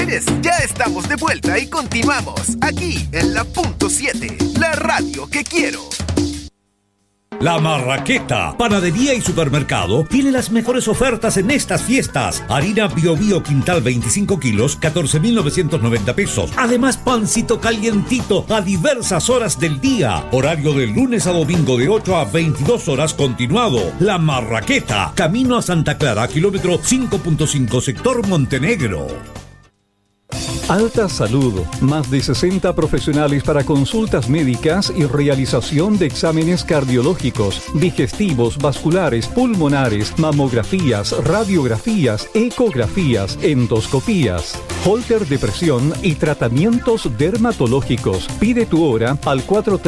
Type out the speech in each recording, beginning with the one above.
Pérez, ya estamos de vuelta y continuamos aquí en la Punto 7, la radio que quiero. La Marraqueta, panadería y supermercado, tiene las mejores ofertas en estas fiestas. Harina Bio Bio Quintal 25 kilos, 14,990 pesos. Además, pancito calientito a diversas horas del día. Horario de lunes a domingo de 8 a 22 horas continuado. La Marraqueta, camino a Santa Clara, kilómetro 5.5, sector Montenegro. Alta Salud, más de 60 profesionales para consultas médicas y realización de exámenes cardiológicos, digestivos, vasculares, pulmonares, mamografías, radiografías, ecografías, endoscopías, holter de presión y tratamientos dermatológicos. Pide tu hora al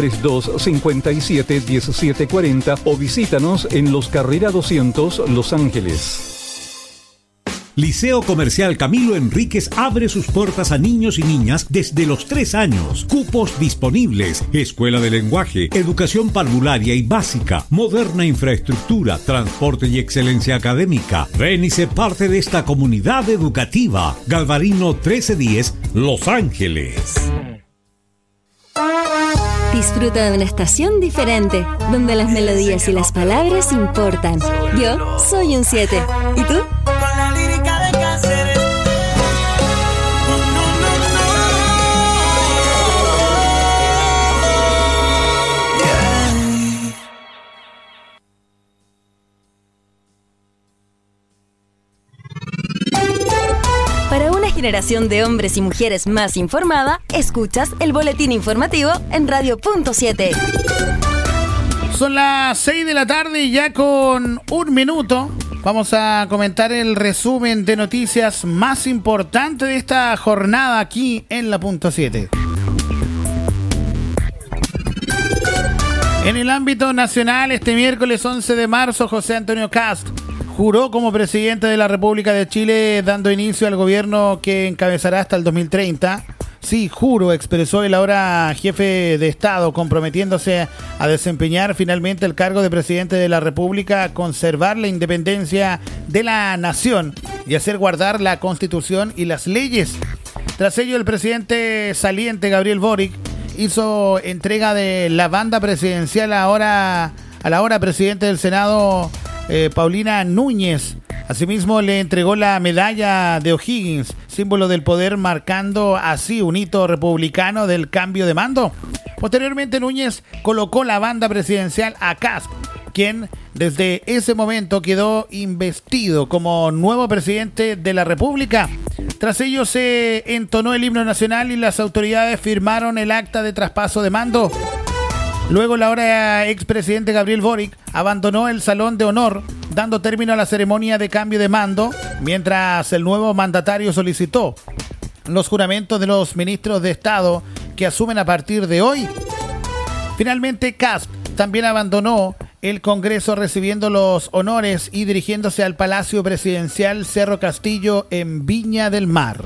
432-57-1740 o visítanos en Los Carrera 200, Los Ángeles. Liceo Comercial Camilo Enríquez abre sus puertas a niños y niñas desde los 3 años. Cupos disponibles. Escuela de lenguaje, educación parvularia y básica, moderna infraestructura, transporte y excelencia académica. Ven y sé parte de esta comunidad educativa. Galvarino 1310, Los Ángeles. Disfruta de una estación diferente, donde las melodías y las palabras importan. Yo soy un 7. ¿Y tú? Con la lírica de Cáceres. Para una generación de hombres y mujeres más informada, escuchas el boletín informativo en Radio Punto 7. Son las 6 de la tarde y ya con 1 minuto vamos a comentar el resumen de noticias más importantes de esta jornada aquí en la Punto 7. En el ámbito nacional, este miércoles 11 de marzo, José Antonio Kast juró como presidente de la República de Chile, dando inicio al gobierno que encabezará hasta el 2030. Sí, juro, expresó el ahora jefe de Estado, comprometiéndose a desempeñar finalmente el cargo de presidente de la República, conservar la independencia de la nación y hacer guardar la Constitución y las leyes. Tras ello, el presidente saliente, Gabriel Boric, hizo entrega de la banda presidencial a la ahora presidente del Senado, Paulina Núñez. Asimismo, le entregó la medalla de O'Higgins, símbolo del poder, marcando así un hito republicano del cambio de mando. Posteriormente, Núñez colocó la banda presidencial a Kast, quien desde ese momento quedó investido como nuevo presidente de la República. Tras ello se entonó el himno nacional y las autoridades firmaron el acta de traspaso de mando. Luego, la ahora expresidente Gabriel Boric abandonó el Salón de Honor, dando término a la ceremonia de cambio de mando, mientras el nuevo mandatario solicitó los juramentos de los ministros de Estado que asumen a partir de hoy. Finalmente, Kast también abandonó el Congreso, recibiendo los honores y dirigiéndose al Palacio Presidencial Cerro Castillo en Viña del Mar.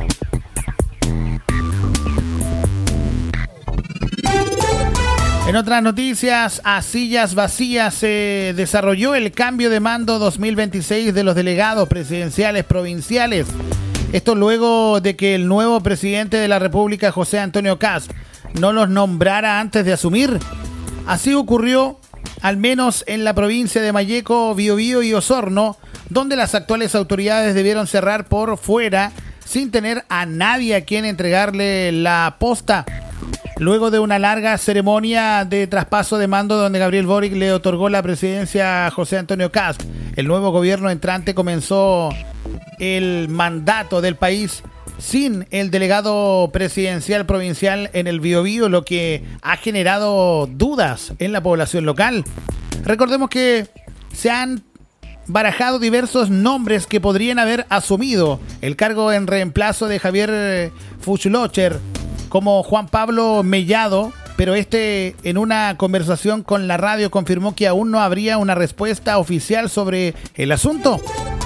En otras noticias, a sillas vacías se desarrolló el cambio de mando 2026 de los delegados presidenciales provinciales. Esto luego de que el nuevo presidente de la República, José Antonio Kast, no los nombrara antes de asumir. Así ocurrió al menos en la provincia de Malleco, Biobío y Osorno, donde las actuales autoridades debieron cerrar por fuera sin tener a nadie a quien entregarle la posta. Luego de una larga ceremonia de traspaso de mando donde Gabriel Boric le otorgó la presidencia a José Antonio Kast, el nuevo gobierno entrante comenzó el mandato del país sin el delegado presidencial provincial en el Biobío, lo que ha generado dudas en la población local. Recordemos que se han barajado diversos nombres que podrían haber asumido el cargo en reemplazo de Javier Fuchlocher, como Juan Pablo Mellado, pero en una conversación con la radio confirmó que aún no habría una respuesta oficial sobre el asunto.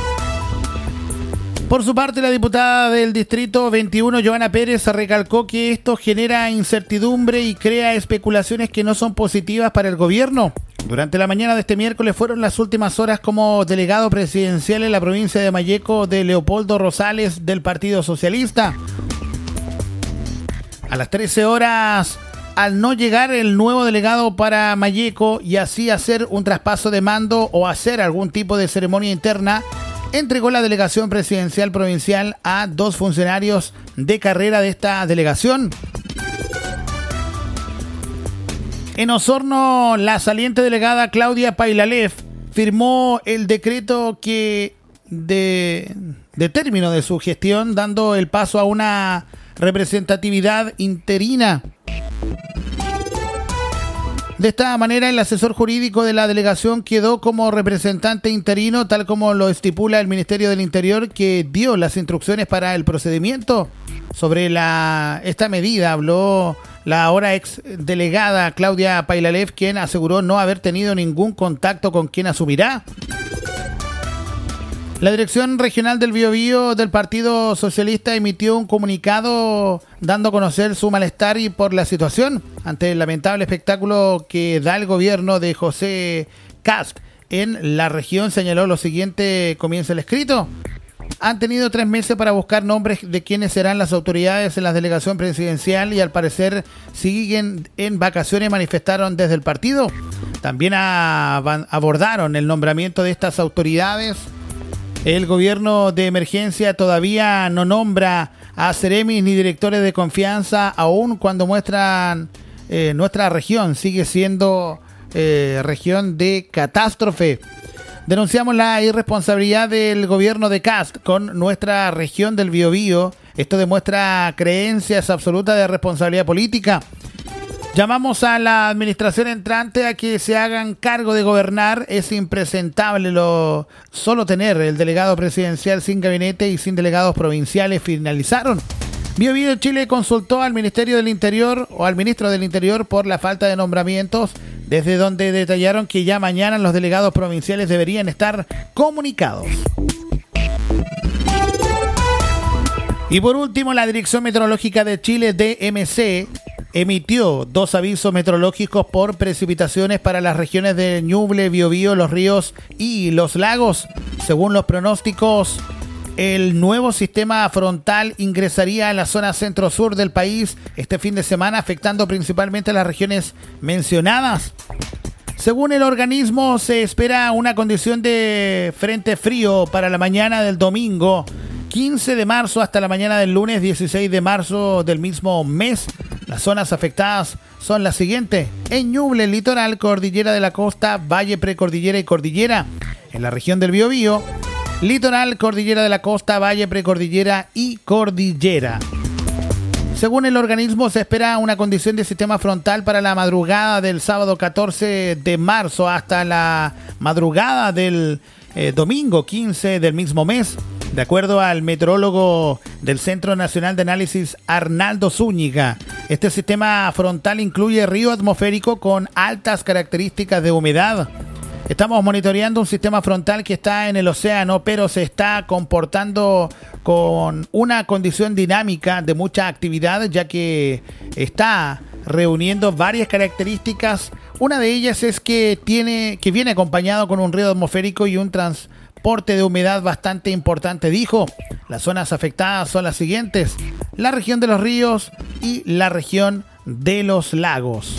Por su parte, la diputada del Distrito 21, Joana Pérez, recalcó que esto genera incertidumbre y crea especulaciones que no son positivas para el gobierno. Durante la mañana de este miércoles fueron las últimas horas como delegado presidencial en la provincia de Malleco de Leopoldo Rosales del Partido Socialista. A las 13 horas, al no llegar el nuevo delegado para Malleco y así hacer un traspaso de mando o hacer algún tipo de ceremonia interna, entregó la delegación presidencial provincial a 2 funcionarios de carrera de esta delegación. En Osorno, la saliente delegada Claudia Pailalef firmó el decreto que de término de su gestión, dando el paso a una representatividad interina. De esta manera, el asesor jurídico de la delegación quedó como representante interino, tal como lo estipula el Ministerio del Interior, que dio las instrucciones para el procedimiento. Sobre esta medida habló la ahora ex delegada Claudia Pailalef, quien aseguró no haber tenido ningún contacto con quien asumirá. La Dirección Regional del Biobío del Partido Socialista emitió un comunicado dando a conocer su malestar y por la situación ante el lamentable espectáculo que da el gobierno de José Kast en la región. Señaló lo siguiente, comienza el escrito. Han tenido 3 meses para buscar nombres de quienes serán las autoridades en la delegación presidencial y al parecer siguen en vacaciones, manifestaron desde el partido. También abordaron el nombramiento de estas autoridades. El gobierno de emergencia todavía no nombra a seremis ni directores de confianza, aun cuando muestran nuestra región sigue siendo región de catástrofe. Denunciamos la irresponsabilidad del gobierno de Kast con nuestra región del Biobío. Esto demuestra creencias absolutas de responsabilidad política. Llamamos a la administración entrante a que se hagan cargo de gobernar. Es impresentable solo tener el delegado presidencial sin gabinete y sin delegados provinciales, finalizaron. Biobío Chile consultó al Ministerio del Interior o al Ministro del Interior por la falta de nombramientos, desde donde detallaron que ya mañana los delegados provinciales deberían estar comunicados. Y por último, la Dirección Meteorológica de Chile, DMC, emitió 2 avisos meteorológicos por precipitaciones para las regiones de Ñuble, Biobío, Los Ríos y Los Lagos. Según los pronósticos, el nuevo sistema frontal ingresaría a la zona centro-sur del país este fin de semana, afectando principalmente a las regiones mencionadas. Según el organismo, se espera una condición de frente frío para la mañana del domingo 15 de marzo hasta la mañana del lunes 16 de marzo del mismo mes. Las zonas afectadas son las siguientes: en Ñuble, litoral, cordillera de la costa, valle precordillera y cordillera. En la región del Biobío, litoral, cordillera de la costa, valle precordillera y cordillera. Según el organismo, se espera una condición de sistema frontal para la madrugada del sábado 14 de marzo hasta la madrugada del domingo 15 del mismo mes. De acuerdo al meteorólogo del Centro Nacional de Análisis Arnaldo Zúñiga, este sistema frontal incluye río atmosférico con altas características de humedad. Estamos monitoreando un sistema frontal que está en el océano, pero se está comportando con una condición dinámica de mucha actividad, ya que está reuniendo varias características. Una de ellas es que viene acompañado con un río atmosférico y un transporte de humedad bastante importante, dijo. Las zonas afectadas son las siguientes: la región de los ríos y la región de los lagos.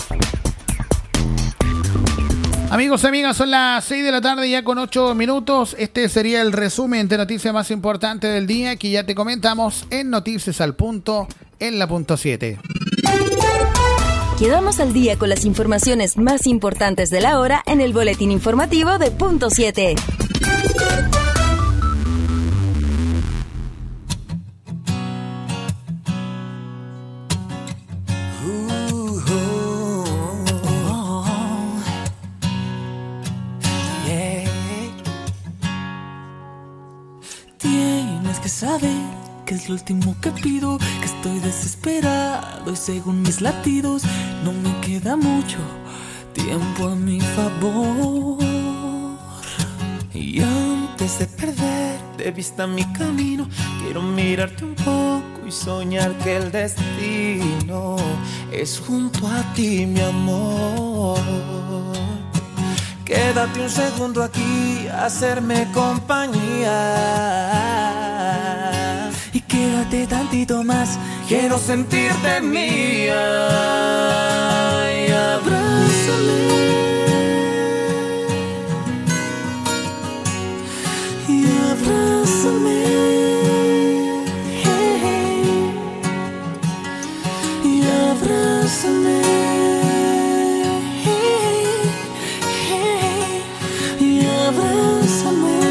Amigos y amigas, son las 6 de la tarde ya con 8 minutos. Este sería el resumen de noticias más importantes del día que ya te comentamos en Noticias al Punto en la punto 7. Quedamos al día con las informaciones más importantes de la hora en el boletín informativo de punto 7. Tienes que saber que es lo último que pido, que estoy desesperado y según mis latidos no me queda mucho tiempo a mi favor. Y antes de perder de vista mi camino, quiero mirarte un poco y soñar que el destino es junto a ti, mi amor. Quédate un segundo aquí a hacerme compañía y quédate tantito más, quiero sentirte mía. Y abrázame. Y abrázame. Y abrázame. Y abrázame.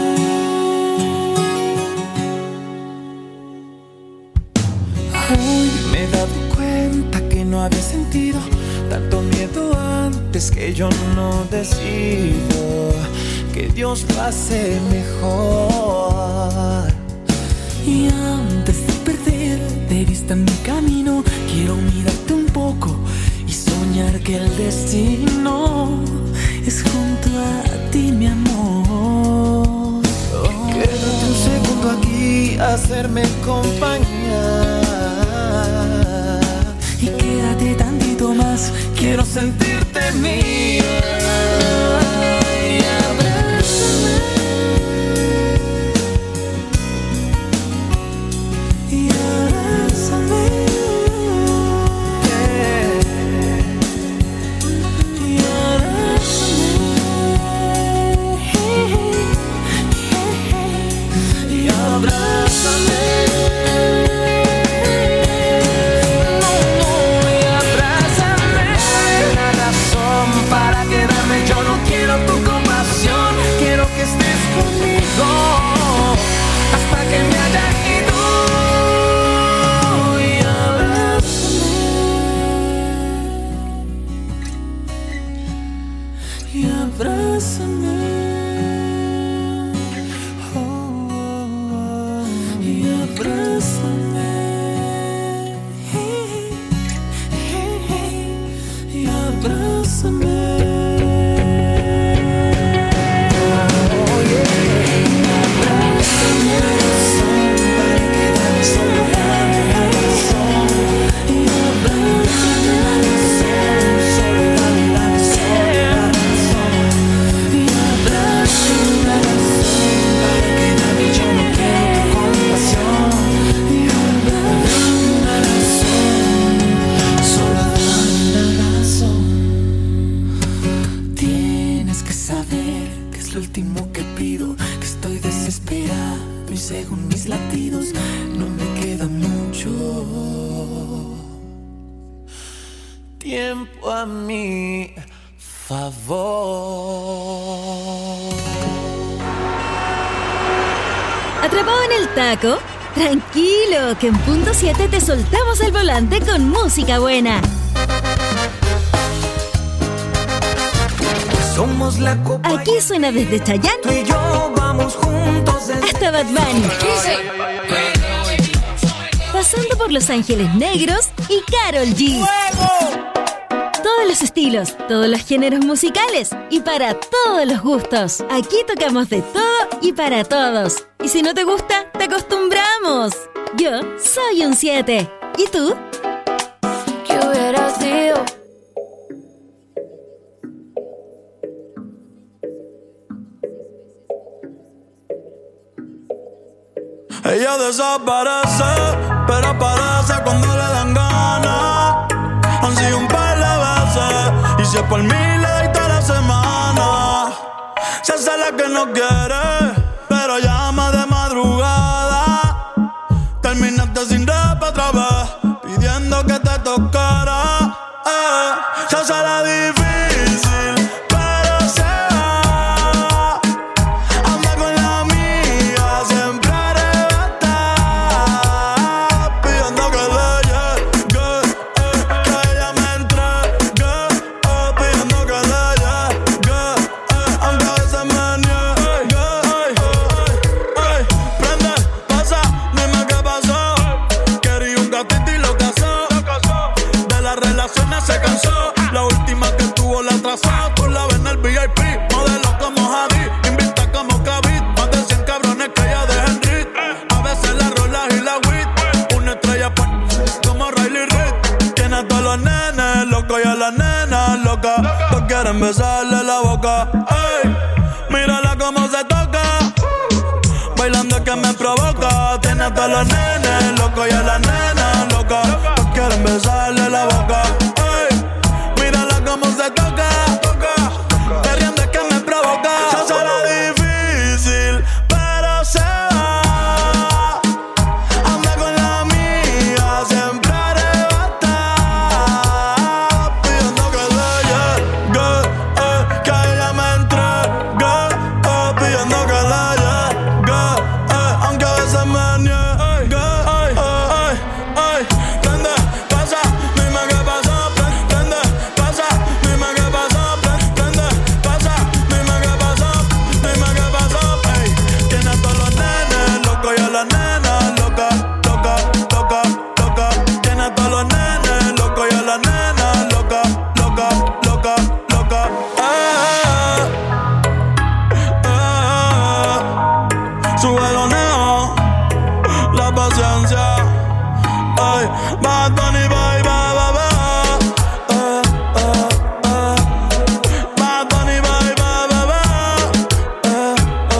Hoy me he dado cuenta que no había sentido tanto miedo antes, que yo no decido, que Dios lo hace mejor. Y antes de perder de vista mi camino, quiero mirarte un poco y soñar que el destino es junto a ti, mi amor. Quédate un segundo aquí, hacerme compañía. Y quédate tantito más, quiero sentirte mía. Y abrázame. Y abrázame. Y abrázame. Y abrázame. Tiempo a mi favor. ¿Atrapado en el taco? Tranquilo, que en punto 7 te soltamos el volante con música buena. Somos la copa. Aquí suena desde Chayanne Tú y yo vamos juntos hasta Bad Bunny, pasando por Los Ángeles Negros y Karol G. Todos los estilos, todos los géneros musicales y para todos los gustos. Aquí tocamos de todo y para todos. Y si no te gusta, te acostumbramos. Yo soy un 7. ¿Y tú? ¿Qué hubiera sido? Ella desaparece, pero aparece cuando le dan ganas. Han sido un par de veces, y si es por mí le doy toda la semana. Se hace la que no quiere, pero llama de madrugada. Terminaste sin rap otra vez, pidiendo que te tocara. Se hace la difícil, pero se va. Anda con la amiga, siempre arrebatada, pidiendo que le llegue, que ella me entregue, pidiendo que le llegue, aunque a veces me niegue. Prende, pasa, dime qué pasó. Quería un gatito y lo casó. De las relaciones se cansó. La última que tuvo la atrasó. Tú la ves en el VIP, modelo como Javi, invita como Kavit. Más de 100 cabrones que ella deja en rit. A veces la rola y la wit. Una estrella como Riley Reid. Tiene a todos los nenes locos y a las nenas locas. Todos quieren besarle la boca. Ey, mírala cómo se toca. Bailando que me provoca. Tiene Tiene a todos los nenes locos y a las nenas locas. Todos quieren besarle la boca. Ey, mírala cómo se toca. Perreando es que me provoca. Se será difícil, pero se va. Anda con la amiga, siempre arrebata. Pidiendo que le llegue, que a ella me entregue. Pidiendo que le llegue, aunque a veces me niegue. Prende, pasa, dime qué pasa. Prende, pasa, dime qué pasa. Prende, pasa, dime qué pasa. Dime qué pasa. Ey, tiene a todos los nenes locos y a las nenas locas. Loca, loca, loca. Tiene a todos los nenes locos y a las nenas locas. Loca, loca, loca. Sube los neos, la paciencia. Ay, Bad Bunny, bye, bye, bye, bye. Bad Bunny, bye, bye, bye, bye.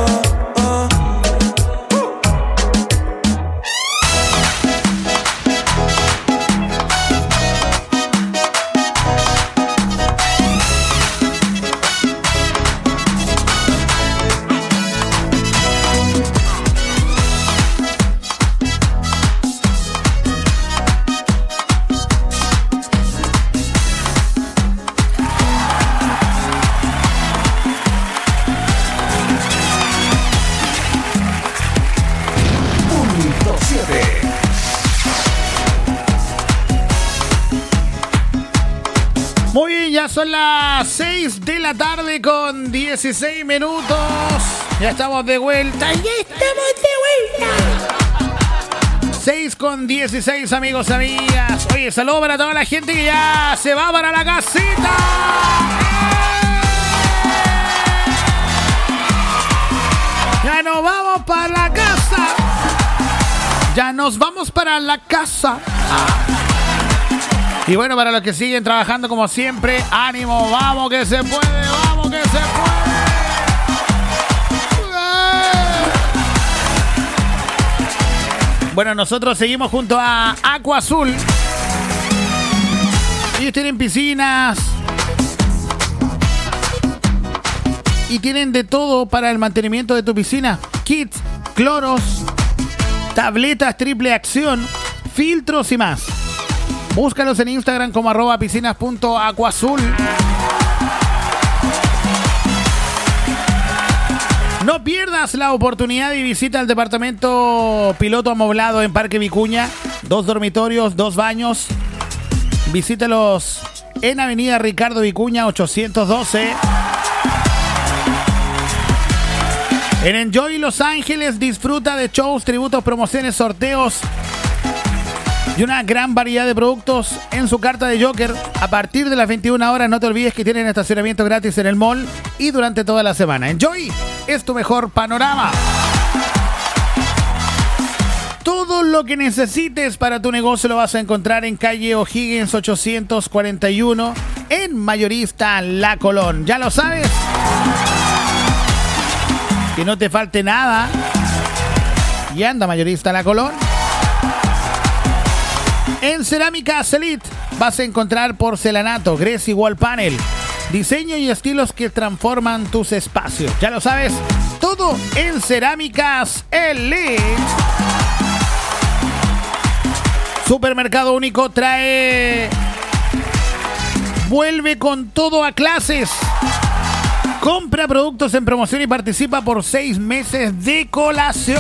Punto 7. Muy bien, ya son las 6 de la tarde con 16 minutos. Ya estamos de vuelta. Ya estamos de vuelta. 6 con 16, amigos, amigas. Oye, saludo para toda la gente que ya se va para la casita. Ya nos vamos para la casa. Ya nos vamos para la casa. Y bueno, para los que siguen trabajando como siempre, ánimo, vamos que se puede, vamos que se puede. Bueno, nosotros seguimos junto a Aqua Azul. Ellos tienen piscinas y tienen de todo para el mantenimiento de tu piscina. Kits, cloros, tabletas triple acción, filtros y más. Búscalos en Instagram como @piscinas.aquazul. No pierdas la oportunidad y visita el departamento piloto amoblado en Parque Vicuña. 2 dormitorios, 2 baños. Visítalos en Avenida Ricardo Vicuña 812. En Enjoy Los Ángeles disfruta de shows, tributos, promociones, sorteos y una gran variedad de productos en su carta de Joker. A partir de las 21 horas no te olvides que tienen estacionamiento gratis en el mall y durante toda la semana. Enjoy es tu mejor panorama. Todo lo que necesites para tu negocio lo vas a encontrar en calle O'Higgins 841 en Mayorista La Colón. ¿Ya lo sabes? Que no te falte nada. Y anda Mayorista La Colón. En Cerámica Celit vas a encontrar porcelanato, Gresi Wall Panel, diseño y estilos que transforman tus espacios. Ya lo sabes, todo en Cerámicas Elite. Supermercado Único trae... Vuelve con todo a clases. Compra productos en promoción y participa por 6 meses de colación.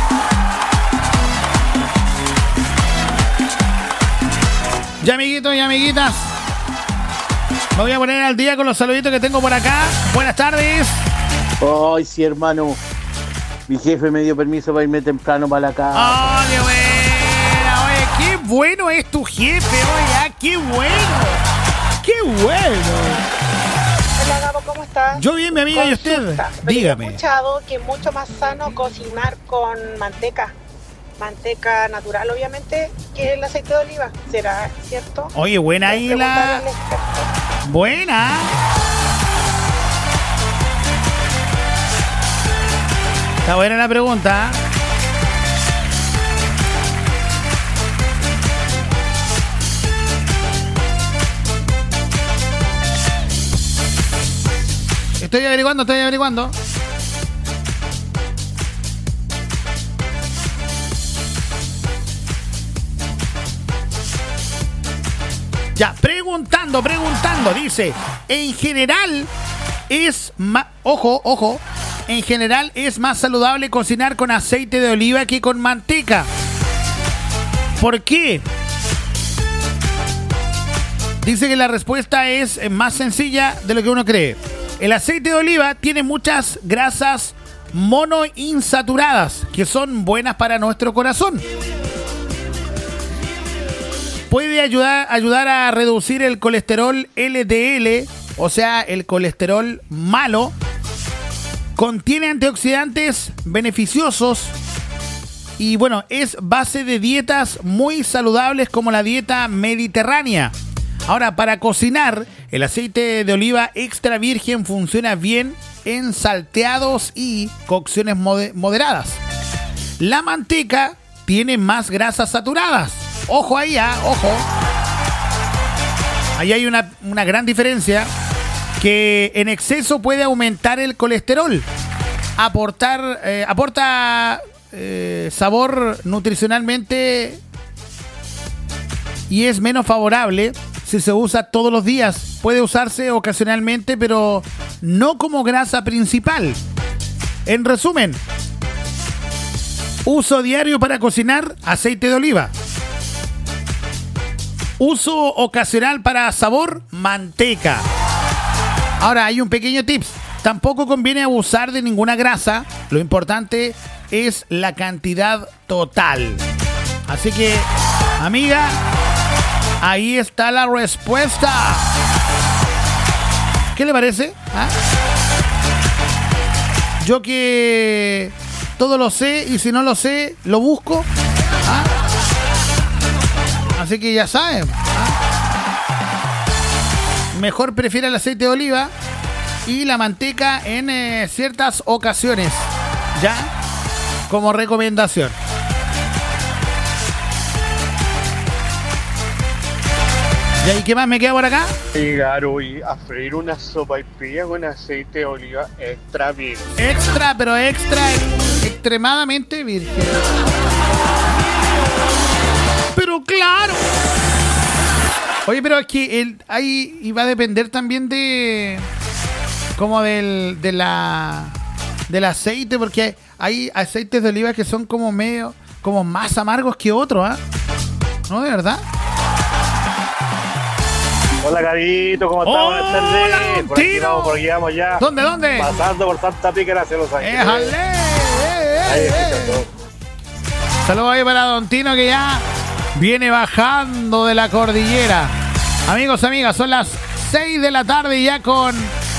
Ya, amiguitos y amiguitas, me voy a poner al día con los saluditos que tengo por acá. Buenas tardes. Ay, sí, hermano. Mi jefe me dio permiso para irme temprano para la casa. ¡Oh, qué buena! Oye, qué bueno es tu jefe, oye, qué bueno. ¡Qué bueno! Hola, Gabo, ¿cómo estás? Yo bien, mi amiga, ¿y usted? Dígame. He escuchado que es mucho más sano cocinar con manteca. Manteca natural, obviamente, que el aceite de oliva. ¿Será cierto? Oye, buena ahí la... Buena. Está buena la pregunta. Estoy averiguando. Ya, preguntando, dice, en general es más, ojo, en general es más saludable cocinar con aceite de oliva que con manteca. ¿Por qué? Dice que la respuesta es más sencilla de lo que uno cree. El aceite de oliva tiene muchas grasas monoinsaturadas que son buenas para nuestro corazón. Puede ayudar a reducir el colesterol LDL, o sea, el colesterol malo. Contiene antioxidantes beneficiosos y bueno, es base de dietas muy saludables como la dieta mediterránea. Ahora, para cocinar, el aceite de oliva extra virgen funciona bien en salteados y cocciones moderadas. La manteca tiene más grasas saturadas. Ojo ahí, ojo. Ahí hay una gran diferencia, que en exceso puede aumentar el colesterol. Aporta sabor nutricionalmente y es menos favorable si se usa todos los días. Puede usarse ocasionalmente, pero no como grasa principal. En resumen, uso diario para cocinar, aceite de oliva. Uso ocasional para sabor, manteca. Ahora, hay un pequeño tips. Tampoco conviene abusar de ninguna grasa. Lo importante es la cantidad total. Así que, amiga, ahí está la respuesta. ¿Qué le parece? Yo que todo lo sé y si no lo sé, lo busco. Así que ya saben. Mejor prefiere el aceite de oliva y la manteca en ciertas ocasiones. Ya, como recomendación. ¿Y qué más me queda por acá? Llegar hoy a freír una sopaipilla con aceite de oliva extra virgen. Extremadamente virgen. Pero claro. Oye, pero es que ahí iba a depender también de como del aceite, porque hay aceites de oliva que son como medio, como más amargos que otros, ¿no? De verdad. Hola, Gabito, ¿cómo estás? Buenas tardes. Por aquí vamos ya. ¿Dónde? Pasando por Santa Pícara hacia Los Ángeles. Saludos ahí para Don Tino, que ya viene bajando de la cordillera. Amigos, amigas, son las 6 de la tarde ya con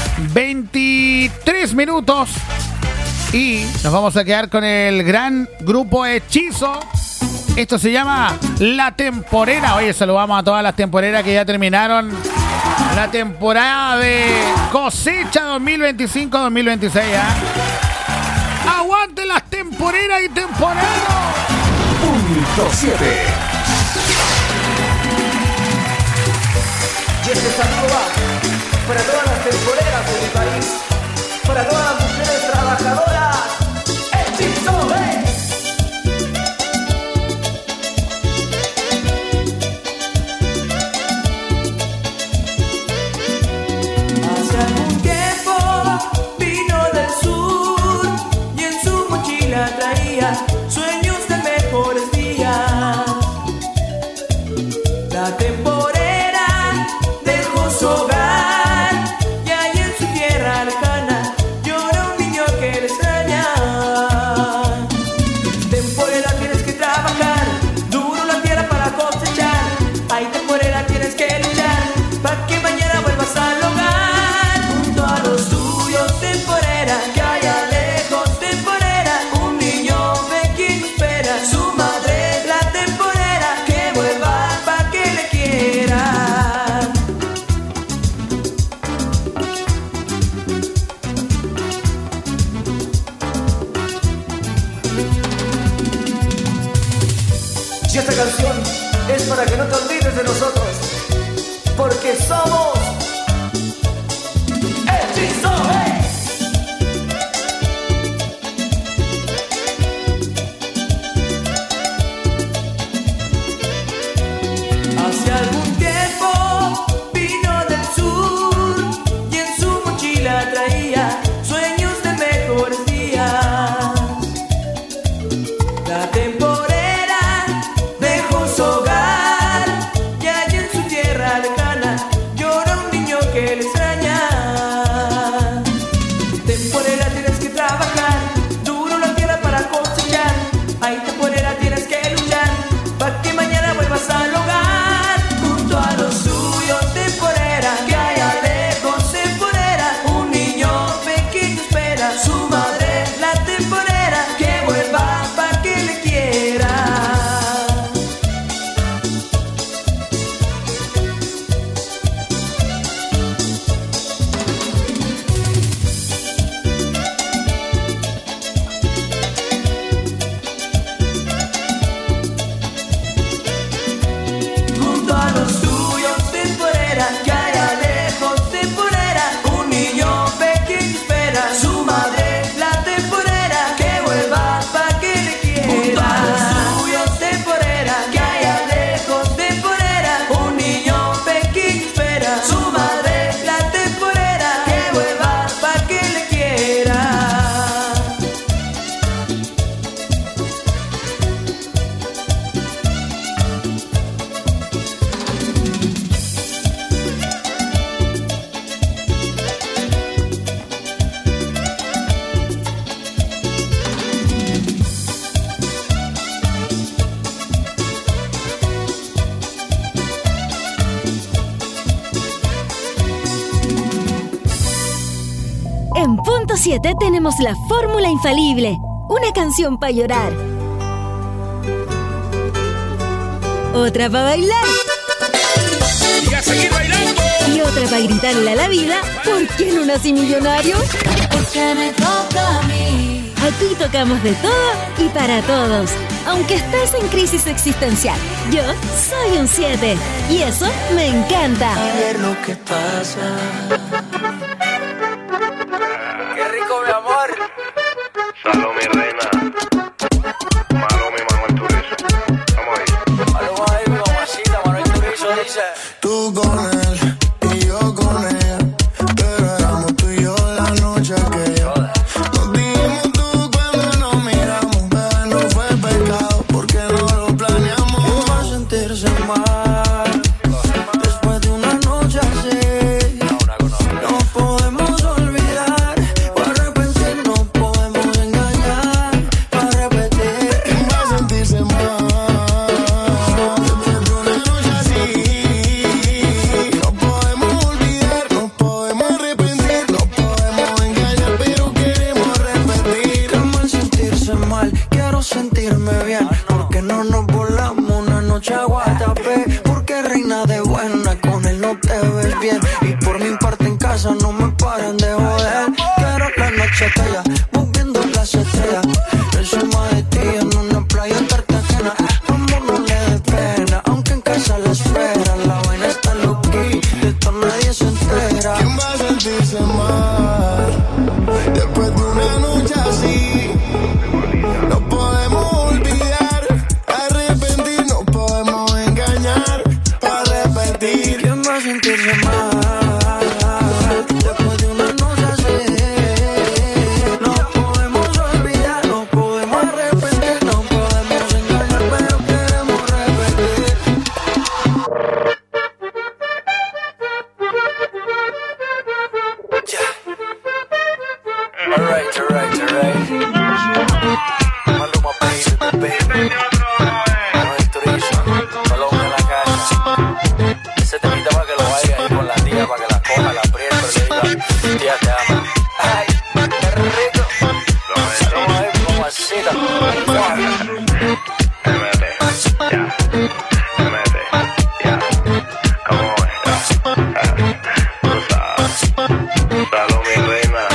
23 minutos. Y nos vamos a quedar con el gran grupo Hechizo. Esto se llama La Temporera. Oye, saludamos a todas las temporeras que ya terminaron la temporada de cosecha 2025-2026. ¡Aguante las temporeras y temporeros! Punto 7. Y este saludo va para todas las temporeras de mi país, para todas las mujeres trabajadoras. ¡Hechizo, Hace algún tiempo vino del sur y en su mochila traía sueños de mejores días. La temporera dejó su hogar y ahí en su tierra lejana llora un niño que le extraña. Temporera, tienes que trabajar duro la tierra para cosechar. Ay, temporera, tienes que luchar para que mañana vuelvas al hogar junto a los tuyos. Temporera, que allá lejos, temporera, un niño pequeño espera su madre. La temporera, que vuelva para que le quiera. Y esta canción es para que no te olvides de nosotros, porque somos Hechizo, Hace algún tiempo vino del sur y en su mochila traía sueños de mejores días. La temporera dejó su hogar y allí en su tierra lejana llora un niño que le extraña. Temporera, tienes que trabajar duro la tierra para cosechar. Ay, temporera, tienes que luchar para que mañana vuelvas al hogar junto a los suyos. Temporera, que allá lejos, temporera, un niño pequeño espera su madre. La temporera, que vuelva para que le quiera. Junto a los suyos, temporera, que allá lejos, temporera, un niño pequeño espera su madre. La temporera, que vuelva pa' que le quiera. Junto a los suyos, temporera, que allá lejos, temporera, un niño pequeño espera su madre. La temporera, que vuelva pa' que le quiera. En punto 7 tenemos la fórmula infalible. Una canción para llorar. Otra para bailar. ¡Y a seguir bailando! Y otra para gritarle a la vida. ¿Por qué no nací millonario? Porque me toca a mí. Aquí tocamos de todo y para todos. Aunque estés en crisis existencial, yo soy un 7. Y eso me encanta. A ver lo que pasa. Qué rico, mi amor. Salud, mi reina. Malo, mi Manuel Turizo. Vamos ahí. Algo ahí, mi mamacita, Manuel Turizo dice. Tú con él y yo con ella, pero éramos tú y yo la noche aquella. Nos dijimos tú cuando nos miramos, pero no fue pecado porque no lo planeamos. ¿Quién va a sentirse mal después de una noche así? No podemos olvidar o arrepentir, no podemos engañar para repetir. ¿Quién va a sentirse mal después de una noche así? No podemos olvidar, no podemos arrepentir, no podemos engañar, pero queremos repetir. ¿Quién va a sentirse mal? Quiero sentirme bien, porque no nos volamos una noche a Guatapé. Porque reina de buena, con él no te ves bien. Y por mi parte en casa no me paran de joder. Quiero la noche aquella, moviendo las estrellas. Encima de ti en una playa cartagena. Vamos, no le dé pena, aunque en casa la espera. La vaina está loqui, de esto nadie se entera. ¿Quién va a sentirse mal después de una noche así? No podemos olvidar, arrepentir, no podemos engañar para repetir. ¿Quién va a sentirse mal después de una noche así? No podemos olvidar, no podemos arrepentir, no podemos engañar, pero queremos repetir. Alright. Maluma, baby. Manuel Turizo, Paloma en la casa. Ese temita para que lo baile ahí con la tía, para que la coja, la apriete, pero le diga, tía, te amo. Ay, qué rico. Vamos a ver cómo asita. Ya. ¿Cómo es? Tú sabes. Salud, mi reina.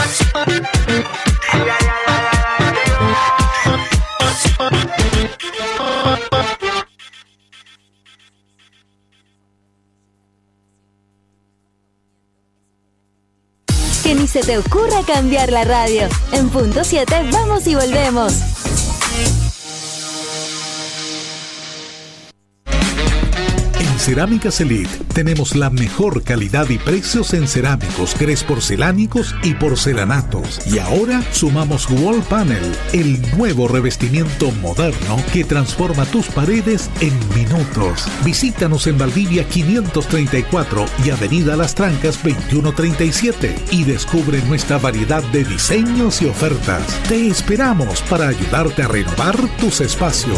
Que ni se te ocurra cambiar la radio. En punto 7 vamos y volvemos. En Cerámicas Elite tenemos la mejor calidad y precios en cerámicos, grés porcelánicos y porcelanatos. Y ahora sumamos Wall Panel, el nuevo revestimiento moderno que transforma tus paredes en minutos. Visítanos en Valdivia 534 y Avenida Las Trancas 2137 y descubre nuestra variedad de diseños y ofertas. Te esperamos para ayudarte a renovar tus espacios.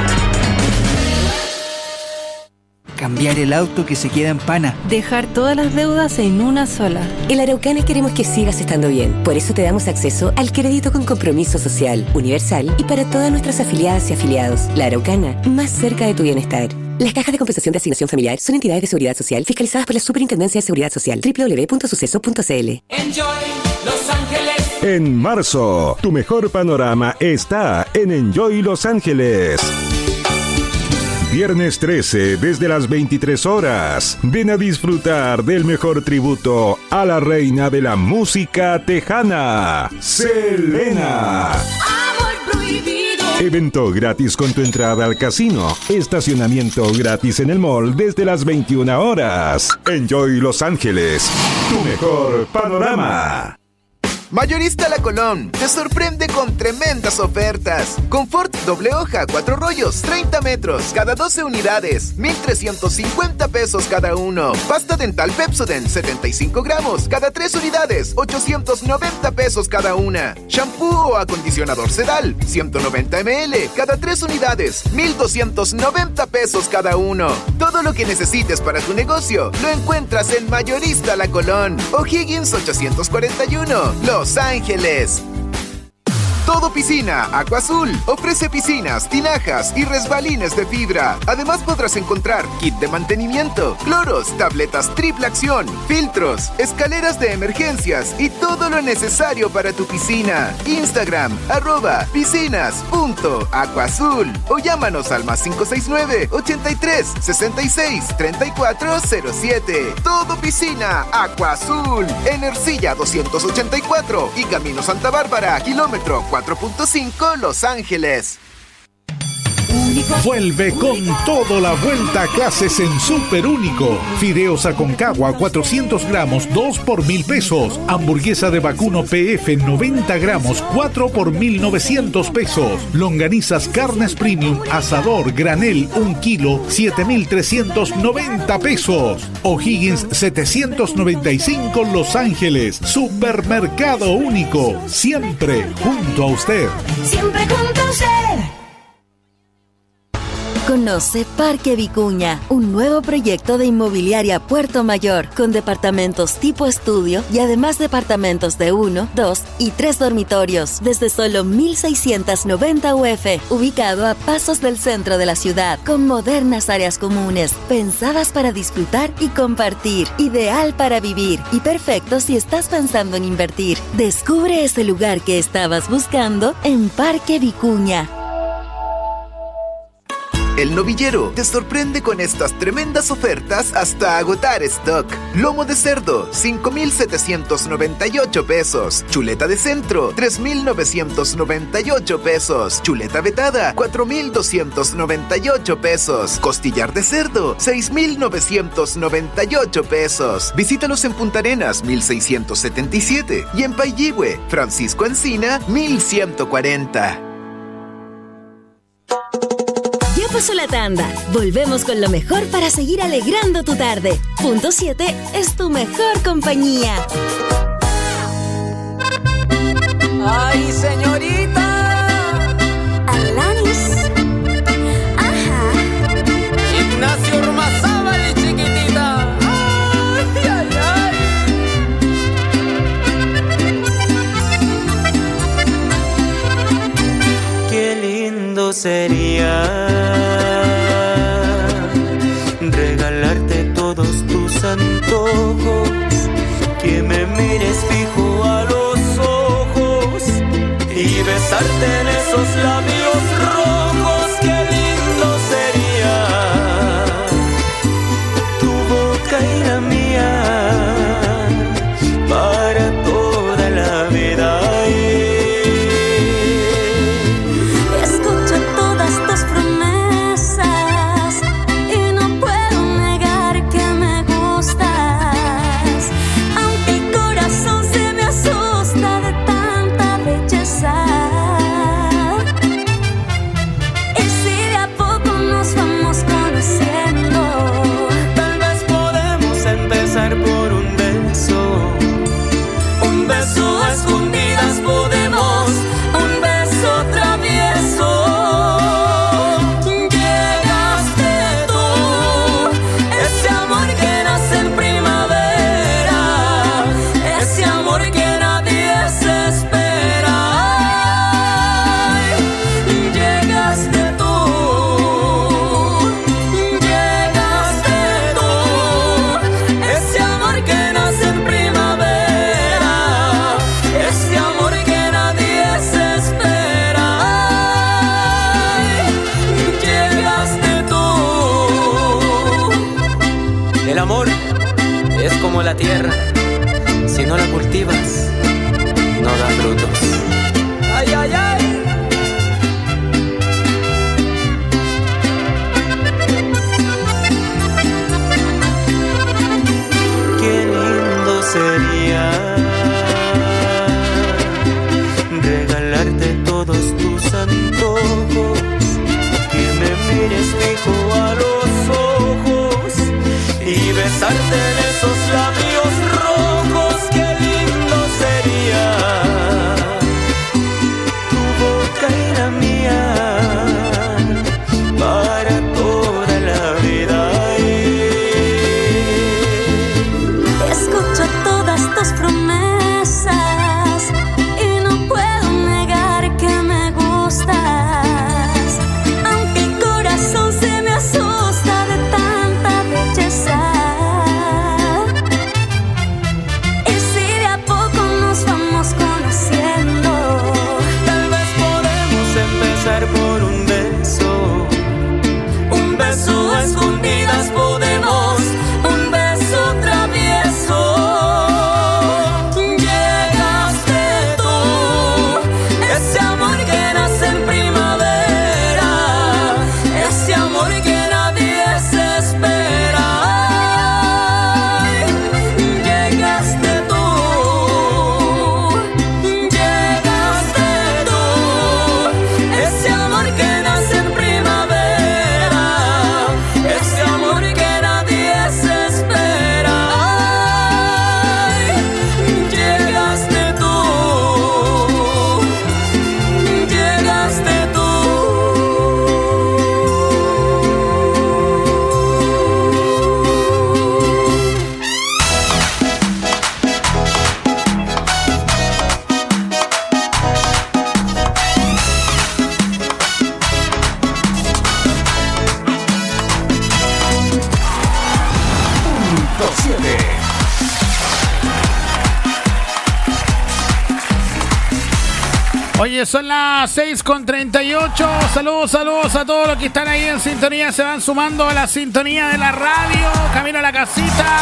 Cambiar el auto que se queda en pana. Dejar todas las deudas en una sola. En la Araucana queremos que sigas estando bien. Por eso te damos acceso al crédito con compromiso social, universal y para todas nuestras afiliadas y afiliados. La Araucana, más cerca de tu bienestar. Las cajas de compensación de asignación familiar son entidades de seguridad social fiscalizadas por la Superintendencia de Seguridad Social. www.suceso.cl. Enjoy Los Ángeles. En marzo, tu mejor panorama está en Enjoy Los Ángeles. Viernes 13, desde las 23 horas. Ven a disfrutar del mejor tributo a la reina de la música tejana, Selena. Evento gratis con tu entrada al casino. Estacionamiento gratis en el mall desde las 21 horas. Enjoy Los Ángeles, tu mejor panorama. Mayorista La Colón te sorprende con tremendas ofertas. Confort doble hoja, 4 rollos, 30 metros, cada 12 unidades, 1,350 pesos cada uno. Pasta dental Pepsodent, 75 gramos, cada 3 unidades, 890 pesos cada una. Shampoo o acondicionador Sedal, 190 ml, cada 3 unidades, 1,290 pesos cada uno. Todo lo que necesites para tu negocio lo encuentras en Mayorista La Colón. O'Higgins 841, Los Ángeles. Todo Piscina Aqua Azul ofrece piscinas, tinajas y resbalines de fibra. Además podrás encontrar kit de mantenimiento, cloros, tabletas triple acción, filtros, escaleras de emergencias y todo lo necesario para tu piscina. Instagram @piscinas.aquaazul o llámanos al +569 83 66 3407. Todo Piscina Aqua Azul en Ercilla 284 y Camino Santa Bárbara, kilómetro 4.5 Los Ángeles. Vuelve con todo la vuelta a clases en Super Único. Fideos Aconcagua 400 gramos, 2 por 1,000 pesos. Hamburguesa de vacuno PF 90 gramos, 4 por 1,900 pesos. Longanizas Carnes Premium, asador, granel, 1 kilo, 7,390 pesos. O'Higgins 795 Los Ángeles. Supermercado Único. Siempre junto a usted. Siempre junto a usted. Conoce Parque Vicuña, un nuevo proyecto de inmobiliaria Puerto Mayor, con departamentos tipo estudio y además departamentos de 1, 2 y 3 dormitorios, desde solo 1,690 UF, ubicado a pasos del centro de la ciudad, con modernas áreas comunes, pensadas para disfrutar y compartir, ideal para vivir y perfecto si estás pensando en invertir. Descubre ese lugar que estabas buscando en Parque Vicuña. El Novillero te sorprende con estas tremendas ofertas hasta agotar stock. Lomo de cerdo, 5,798 pesos. Chuleta de centro, 3,998 pesos. Chuleta vetada, 4,298 pesos. Costillar de cerdo, 6,998 pesos. Visítalos en Punta Arenas, 1,677. Y en Pailihue, Francisco Encina, 1,140. Pasó la tanda. Volvemos con lo mejor para seguir alegrando tu tarde. Punto 7 es tu mejor compañía. Ay, señorita. Alanis. Ajá. Ignacio Ormazábal, chiquitita. Ay, ay, ay. Qué lindo sería regalarte todos tus antojos, que me mires fijo a los ojos y besarte en esos labios rojos. Qué lindo sería tu boca y la mía para toda la vida. Escucho todas tus promesas y no puedo negar amor es como la tierra, si no la cultivas, no da frutos. Ay, ay, ay. Qué lindo sería regalarte todos tus antojos, que me mires fijo a los ojos y besarte en esos labios rojos. Qué lindo sería tu boca y la mía para toda la vida. Escucho todas tus promesas y no puedo negar que me gustas, aunque el corazón se me asusta de tanta belleza. Y si de a poco nos vamos conociendo, Tal vez podemos empezar por un beso a escondidas podemos, un beso travieso. Llegaste tú, ese amor que nace en primavera, ese amor que nadie se espera. Llegaste tú, ese amor que nace en primavera, ese amor que nadie se espera. Llegaste tú, llegaste tú. Punto 7. Oye, son las 6:38. Saludos a todos los que están ahí en sintonía. Se van sumando a la sintonía de la radio. Camino a la casita.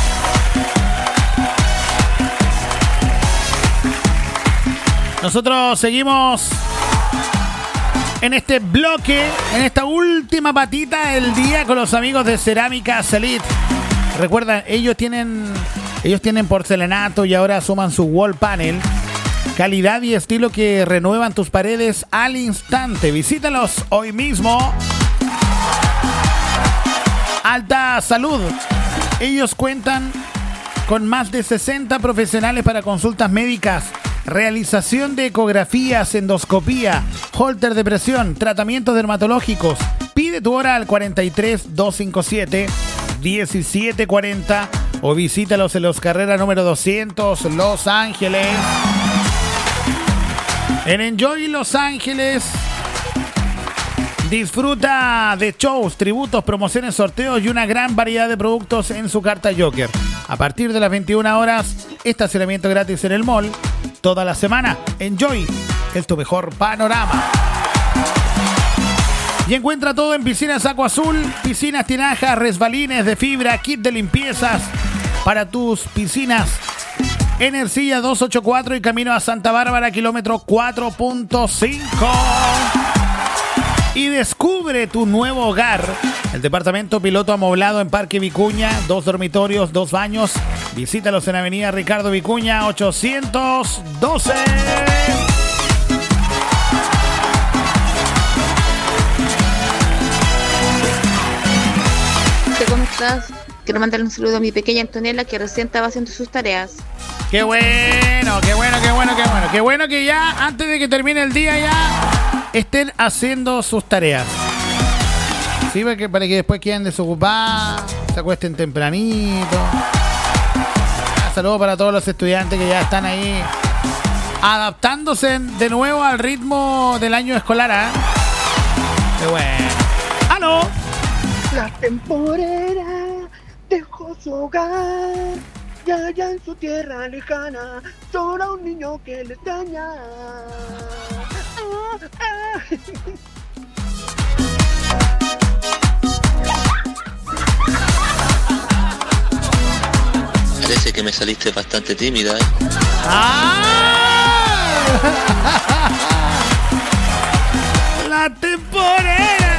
Nosotros seguimos en este bloque, en esta última patita del día con los amigos de Cerámica Celit. Recuerda, ellos tienen porcelanato y ahora suman su wall panel. Calidad y estilo que renuevan tus paredes al instante. Visítalos hoy mismo. Alta Salud. Ellos cuentan con más de 60 profesionales para consultas médicas, realización de ecografías, endoscopía, holter de presión, tratamientos dermatológicos. Pide tu hora al 43 257 1740 o visítalos en Los Carreras número 200, Los Ángeles. En Enjoy Los Ángeles disfruta de shows, tributos, promociones, sorteos y una gran variedad de productos en su carta Joker. A partir de las 21 horas, estacionamiento gratis en el mall. Toda la semana, Enjoy es tu mejor panorama. Y encuentra todo en Piscinas Agua Azul, piscinas, tinajas, resbalines de fibra, kit de limpiezas para tus piscinas. En Ercilla 284 y camino a Santa Bárbara, kilómetro 4.5. Y descubre tu nuevo hogar. El departamento piloto amoblado en Parque Vicuña, 2 dormitorios, 2 baños. Visítalos en Avenida Ricardo Vicuña 812. ¿Cómo estás? Quiero mandarle un saludo a mi pequeña Antonella, que recién estaba haciendo sus tareas. Qué bueno. Qué bueno que ya, antes de que termine el día, ya estén haciendo sus tareas. Sí, para que después queden desocupados, se acuesten tempranito. Saludos para todos los estudiantes que ya están ahí adaptándose de nuevo al ritmo del año escolar, ¿eh? Qué bueno. ¡Aló! La temporera dejó su hogar y allá en su tierra lejana llora un niño que le extraña. que me saliste bastante tímida, La temporera.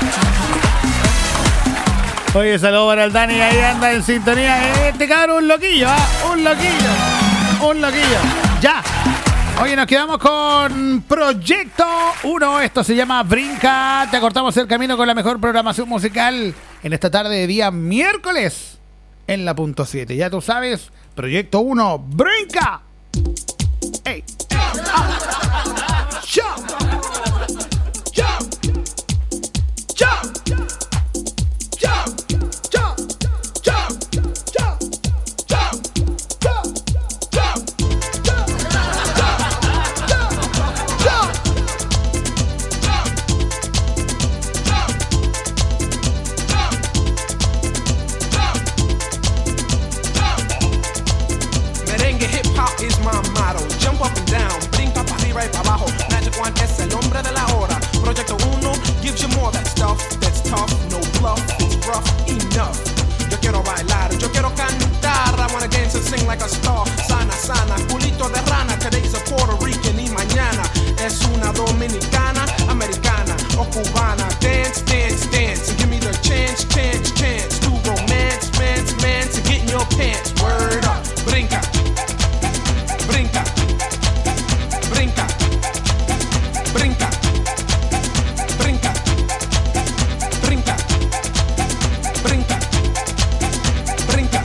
Oye, saludos para el Dani, ahí anda en sintonía. Este cabrón un loquillo, un loquillo. Ya. Oye, nos quedamos con Proyecto 1. Esto se llama Brinca. Te acortamos el camino con la mejor programación musical en esta tarde de día miércoles en la punto 7. Ya tú sabes, Proyecto 1, Brinca. ¡Ey! ¡Jump! Is my motto. Jump up and down, brinca para arriba y para abajo. Magic One es el hombre de la hora. Proyecto 1 gives you more that stuff that's tough, no bluff, it's rough enough. Yo quiero bailar, yo quiero cantar. I wanna dance and sing like a star. Sana, sana, culito de rana. Today's a Puerto Rican y mañana es una dominicana, americana o cubana. Dance, dance, dance, and give me the chance, chance, chance to romance, mance, mance, and get in your pants. Word up, brinca. Brinca, brinca, brinca, brinca, brinca, brinca, brinca.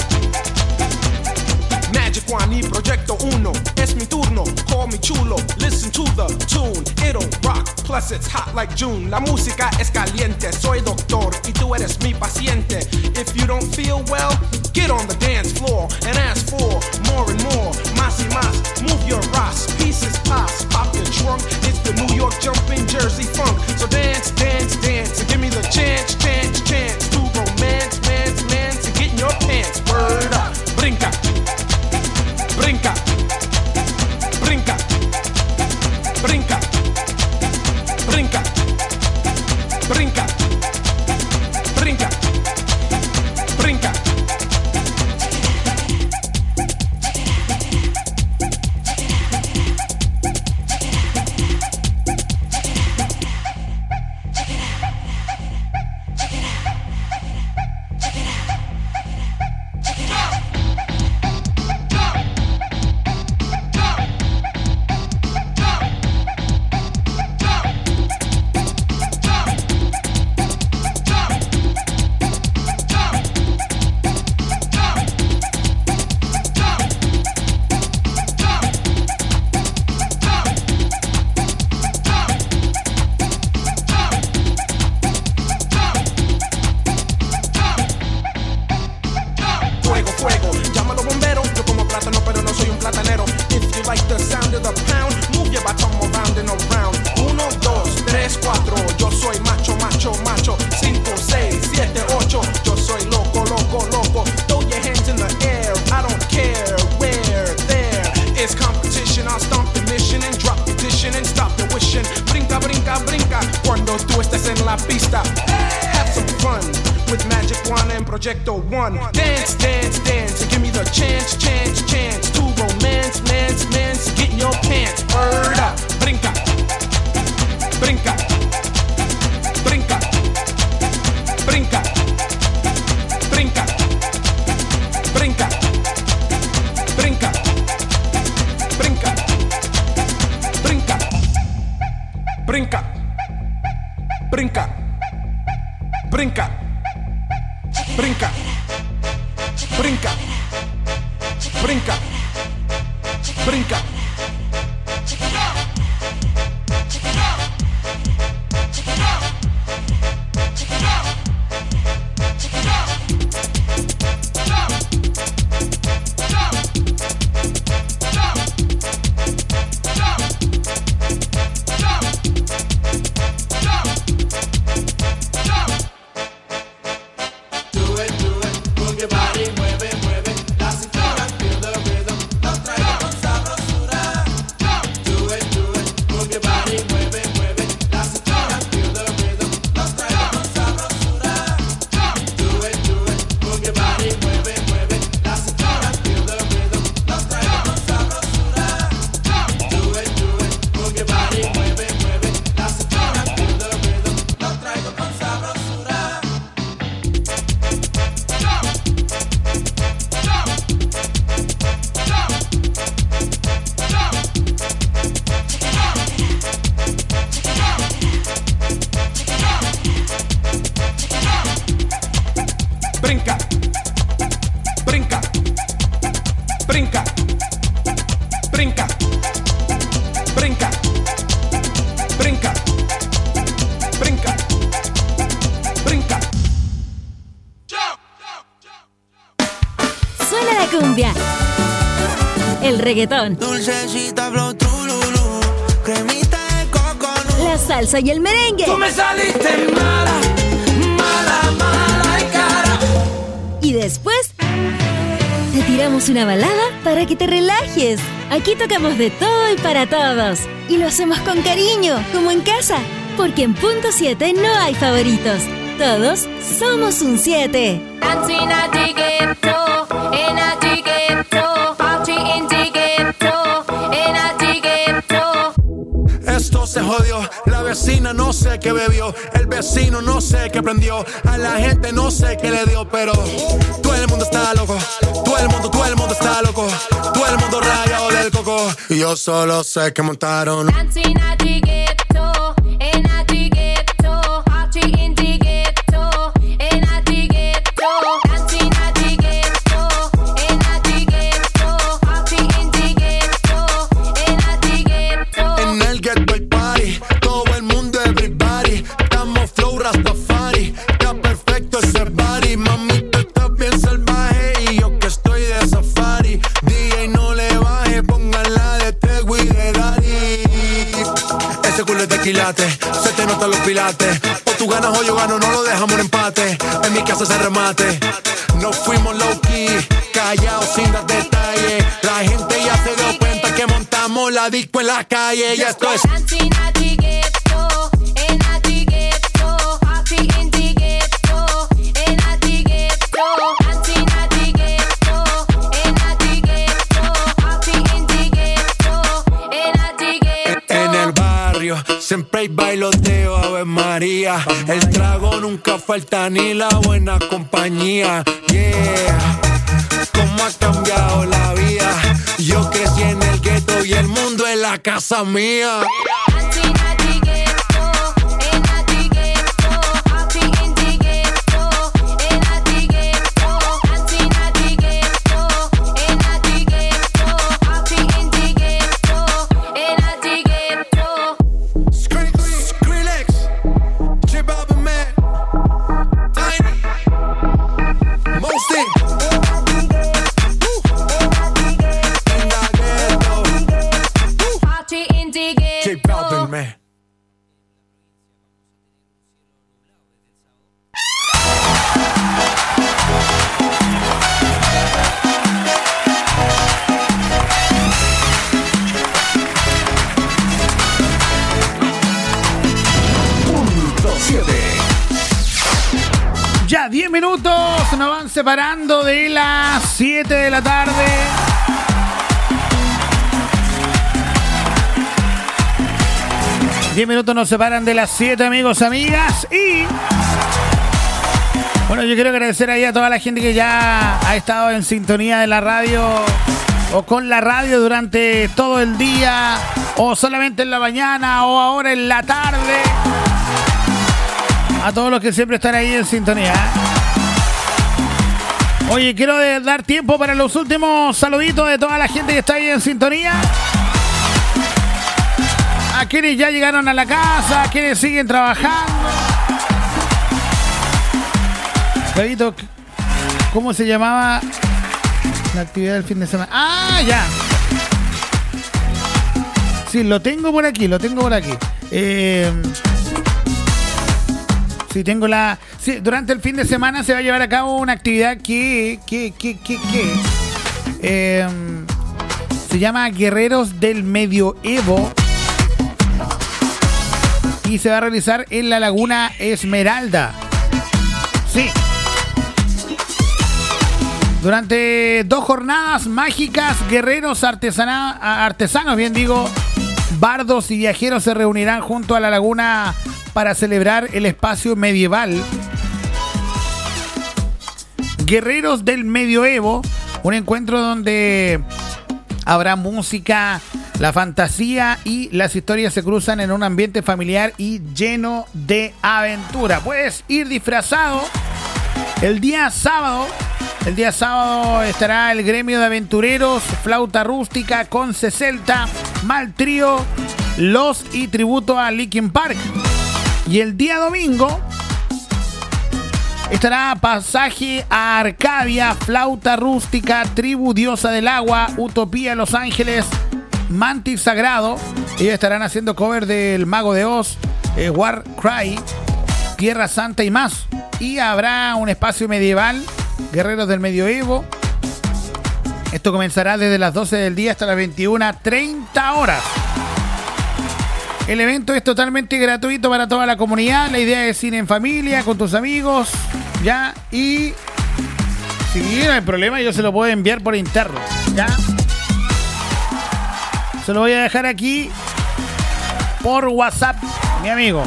Magic One y Proyecto 1, es mi turno, call me chulo, listen to the tune, it'll rock, plus it's hot like June. La música es caliente, soy doctor y tú eres mi paciente. If you don't feel well, get on the dance floor and ask for more and more, más y más. Move your ass, pieces pass, pop your trunk. It's the New York jumping Jersey funk. So dance, dance, dance, and give me the chance, chance, chance to romance, mance, mance, and get in your pants. Word up, brinca, brinca, brinca, brinca, brinca, brinca, brinca, brinca. Proyecto 1. Dance, dance, dance, and give me the chance, chance, chance to romance, mance, mance, get in your pants. Word up, brinca, brinca, brinca, brinca, brinca, brinca, brinca, brinca, brinca, brinca, brinca, brinca. Brinca, brinca, brinca, brinca. brinca, brinca, brinca, brinca, brinca, brinca, brinca, brinca. Suena la cumbia, el reggaetón, Dulcecita, flow, trululú, cremita de coco, la salsa y el merengue. Tú me saliste mala, mala, mala y cara. Y después te tiramos una balada para que te relajes. Aquí tocamos de todo y para todos. Y lo hacemos con cariño, como en casa. Porque en Punto 7 no hay favoritos. Todos somos un 7. Esto se jodió, la vecina no sé qué bebió, el vecino no sé qué prendió, a la gente no sé qué le dio, pero todo el mundo está loco, todo el mundo está loco, todo el mundo rayado del coco, y yo solo sé que montaron. Se te notan los pilates. O tú ganas o yo gano, no lo dejamos en empate. En mi casa se remate. No fuimos low key, callados sin dar detalles. La gente ya se dio cuenta que montamos la disco en la calle. Y esto es siempre hay bailoteo, Ave María. El trago nunca falta ni la buena compañía. Yeah, cómo ha cambiado la vida. Yo crecí en el gueto y el mundo es la casa mía. Ya 10 minutos nos van separando de las 7 de la tarde. Diez minutos nos separan de las 7, amigos, amigas. Y bueno, yo quiero agradecer ahí a toda la gente que ya ha estado en sintonía de la radio o con la radio durante todo el día, o solamente en la mañana, o ahora en la tarde. A todos los que siempre están ahí en sintonía. Oye, quiero dar tiempo para los últimos saluditos de toda la gente que está ahí en sintonía. A quienes ya llegaron a la casa, a quienes siguen trabajando. Pedito, ¿cómo se llamaba la actividad del fin de semana? ¡Ah, ya! Sí, lo tengo por aquí. Sí, tengo la... Sí, durante el fin de semana se va a llevar a cabo una actividad que se llama Guerreros del Medioevo y se va a realizar en la Laguna Esmeralda. Sí. Durante 2 jornadas mágicas, guerreros artesanos, bardos y viajeros se reunirán junto a la laguna para celebrar el espacio medieval. Guerreros del Medioevo, un encuentro donde habrá música, la fantasía y las historias se cruzan en un ambiente familiar y lleno de aventura. Puedes ir disfrazado El día sábado estará el gremio de aventureros, flauta rústica con C-Celta, Mal Trío, Los y tributo a Linkin Park. Y el día domingo estará Pasaje a Arcadia, flauta rústica, Tribu Diosa del Agua, Utopía Los Ángeles, Mantis Sagrado. Ellos estarán haciendo cover del Mago de Oz, War Cry, Tierra Santa y más. Y habrá un espacio medieval, Guerreros del Medioevo. Esto comenzará desde las 12 del día hasta las 21:30 horas. El evento es totalmente gratuito para toda la comunidad. La idea es ir en familia, con tus amigos, ya. Y si no hay problema, yo se lo puedo enviar por interno, ya. Se lo voy a dejar aquí por WhatsApp, mi amigo,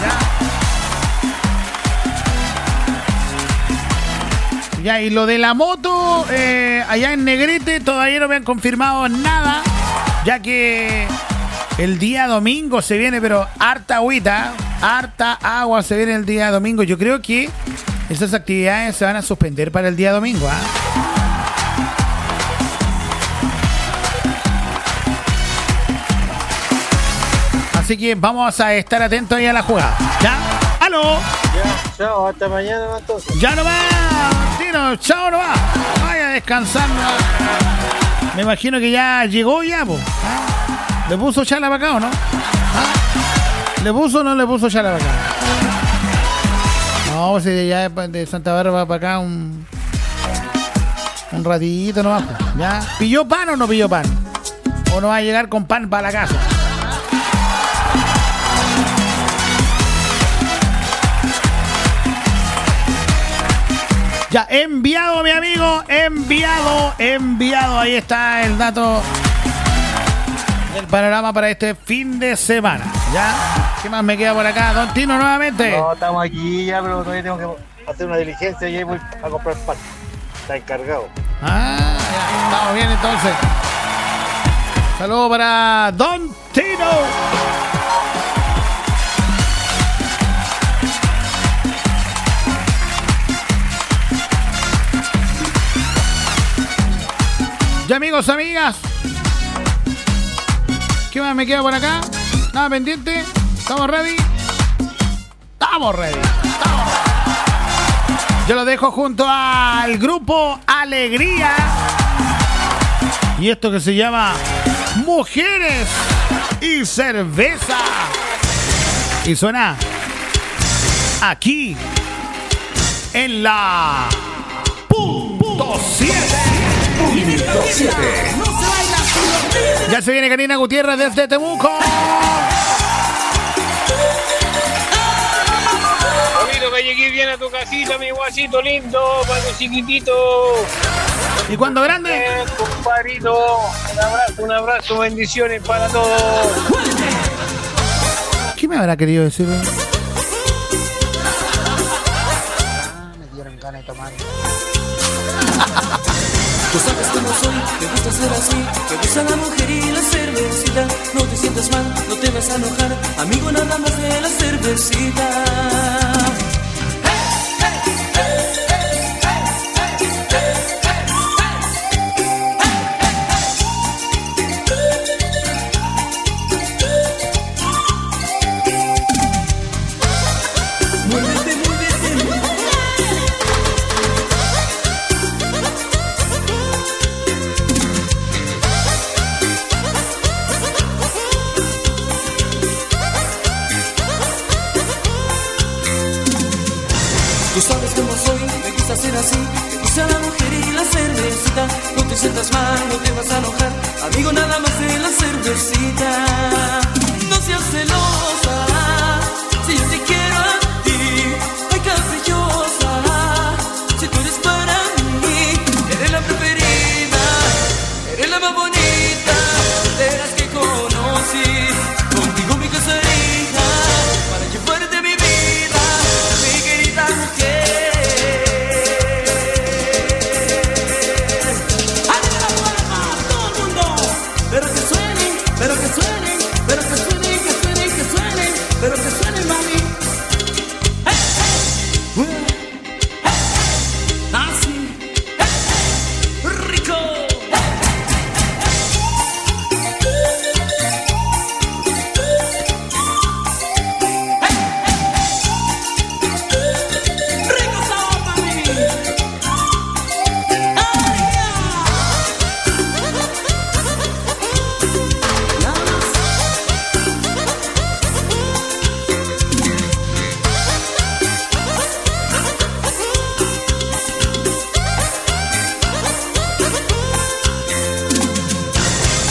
ya. Ya, y lo de la moto, allá en Negrete todavía no me han confirmado nada, ya que el día domingo se viene, pero harta agüita, harta agua se viene el día domingo. Yo creo que esas actividades se van a suspender para el día domingo, ¿ah? Así que vamos a estar atentos ahí a la jugada, ¿ya? ¡Aló! Ya, chao, hasta mañana entonces. ¡Ya no va! Tino, chao no va. Vaya a descansar. Me imagino que ya llegó ya, po. ¿Ah? ¿Le puso chala para acá o no? ¿Ah? ¿Le puso o no le puso chala para acá? No, pues ya de Santa Bárbara para acá un ratito nomás, pues. ¿Ya? ¿Pilló pan o no pilló pan? ¿O no va a llegar con pan para la casa? Ya, enviado, mi amigo, enviado. Ahí está el dato del panorama para este fin de semana. ¿Ya? ¿Qué más me queda por acá? Don Tino, nuevamente. No, estamos aquí ya, pero todavía tengo que hacer una diligencia y ahí voy a comprar pan. Está encargado. Ah, ya, estamos bien entonces. Saludos para Don Tino. Ya, amigos, amigas, ¿qué más me queda por acá? Nada pendiente. ¿Estamos ready? Estamos ready. Yo lo dejo junto al grupo Alegría y esto que se llama Mujeres y Cerveza. Y suena aquí en la .7. Ya se viene Karina Gutiérrez desde Temuco. Amigo, que llegué bien a tu casita, mi guasito lindo, para tu chiquitito. ¿Y cuando grande? Compadrito, un abrazo, bendiciones para todos. ¿Qué me habrá querido decir? Me dieron ganas de tomar. Tú sabes cómo soy, me gusta ser así. Me gusta la mujer y la cervecita. No te sientas mal, no te vas a enojar. Amigo, nada más de la cervecita. Tú sabes cómo soy, me gusta ser así. Me gusta la mujer y la cervecita. No te sientas mal, no te vas a enojar. Amigo, nada más de la cervecita. No seas celosa, si yo te quiero a ti. Ay, caprichosa, si tú eres para mí. Eres la preferida, eres la más bonita de las que conocí. Contigo mi casaría, para llevarte mi vida, mi querida mujer. Pero que suene, pero que suene, pero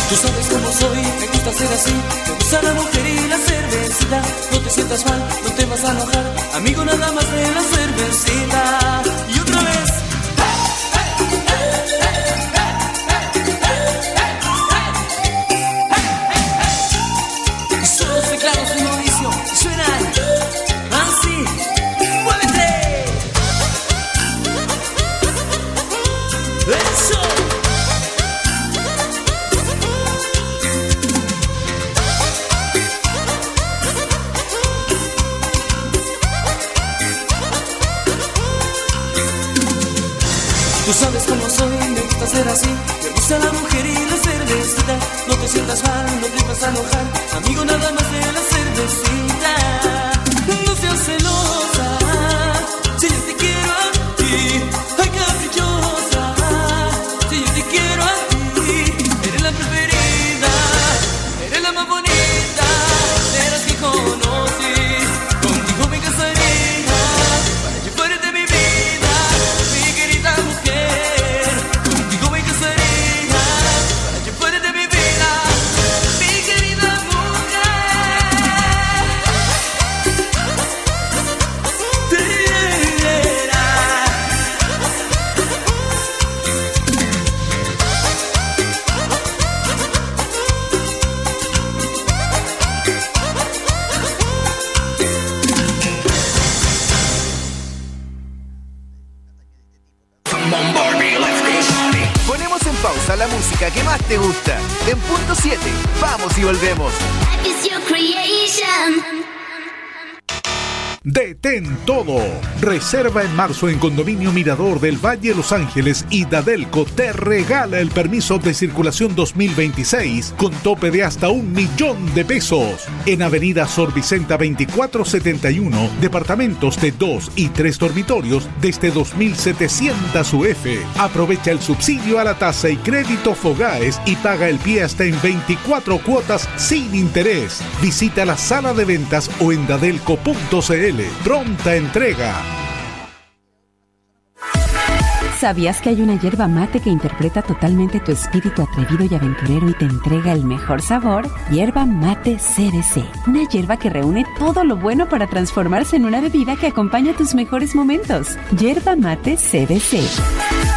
Tú sabes cómo soy, me gusta ser así. Me gusta la mujer y la cervecita. No te sientas mal, no te vas a enojar. Amigo, nada más de la cervecita. Y otra vez. Son los teclados de Mauricio. Suenan así. ¡Muévete! ¡Eso! Tú sabes cómo soy, me gusta ser así. Me gusta la mujer y la cervecita. No te sientas mal, no te vas a enojar. Amigo, nada más de la cervecita. No seas celosa, si yo te quiero a ti. Ay, caprichosa, si yo te quiero a ti. Eres la preferida, eres la más bonita. Eres que conocí, contigo me casaría. Para llevarte mi vida, mi querida mujer. Contigo me casaría. Para llevarte mi vida, mi querida mujer. Ponemos en pausa la música que más te gusta. En punto 7, vamos y volvemos. Detén todo. Reserva en marzo en Condominio Mirador del Valle Los Ángeles y Dadelco te regala el permiso de circulación 2026 con tope de hasta $1.000.000 en Avenida Sor Vicenta 2471, departamentos de 2 y 3 dormitorios desde 2.700 UF. Aprovecha el subsidio a la tasa y crédito Fogaes y paga el pie hasta en 24 cuotas sin interés. Visita la sala de ventas o en dadelco.cl. Pronta entrega. ¿Sabías que hay una yerba mate que interpreta totalmente tu espíritu atrevido y aventurero y te entrega el mejor sabor? Yerba Mate CBC. Una yerba que reúne todo lo bueno para transformarse en una bebida que acompaña tus mejores momentos. Yerba Mate CBC.